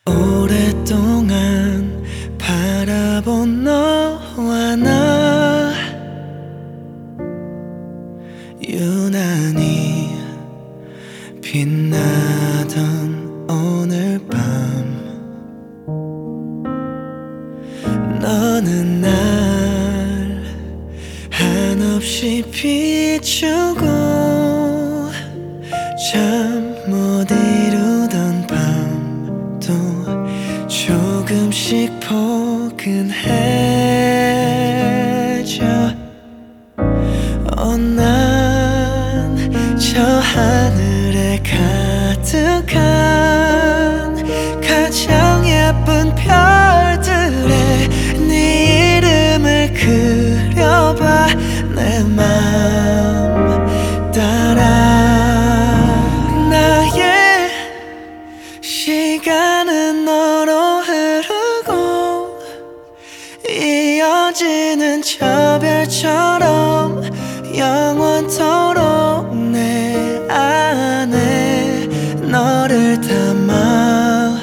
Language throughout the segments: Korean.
오랫동안 바라본 너와 나 유난히 빛나던 오늘 밤 너는 날 한없이 비추고 잠 못 이루던 밤도 조금씩 포근해져. 난 저 하늘에 가득한 가장 예쁜 별들에 네 이름을 그려봐. 내 맘 따라 나의 시간은 너로 흐르고 이어지는 저 별처럼 영원토록 내 안에 너를 담아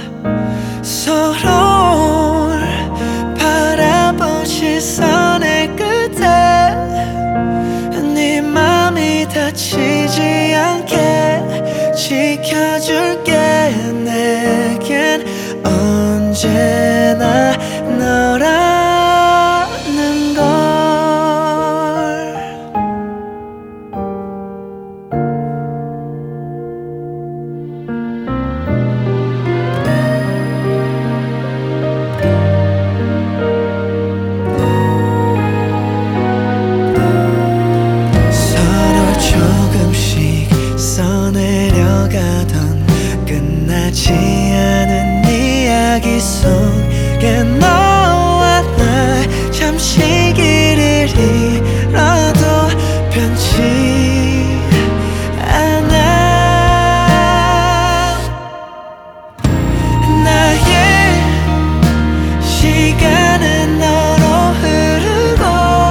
서로를 바라본 시선의 끝에 네 맘이 다치지 않게 지켜줄게. 내겐 언제나 너라는 걸. 서로 조금씩 써내려가던 끝나지 않은 이야기 속에 너와 나 잠시 길을 잃어도 변치 않아. 나의 시간은 너로 흐르고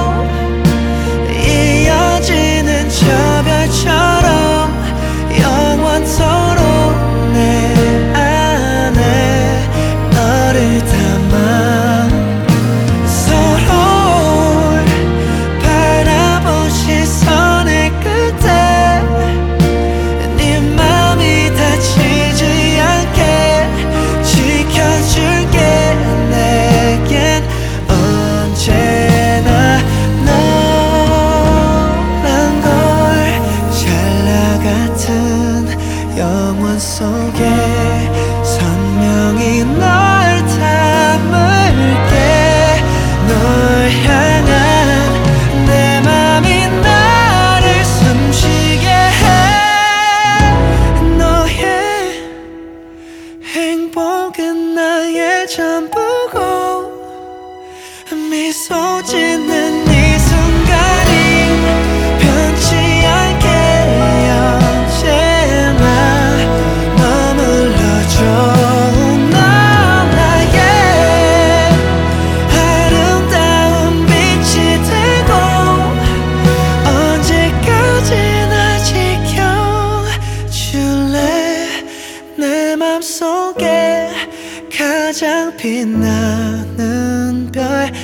이어지는 저 별처럼 영원토록 내 안에 너를 담아 서로를 바라본 시선의 끝에 네 맘이 다치지 않게 지켜줄게. 내겐 언제나 너란 걸. 찰나 같은 영원 속에 선명히 널 담을게. 널 향한 내 맘이 나를 숨쉬게 해. 너의 행복은 나의 전부고 미소 짓는 이 순간이 변치 않게 언제나 머물러줘. 넌 나의 아름다운 빛이 되고 언제까지나 지켜줄래. 내 맘속에 가장 빛나는 별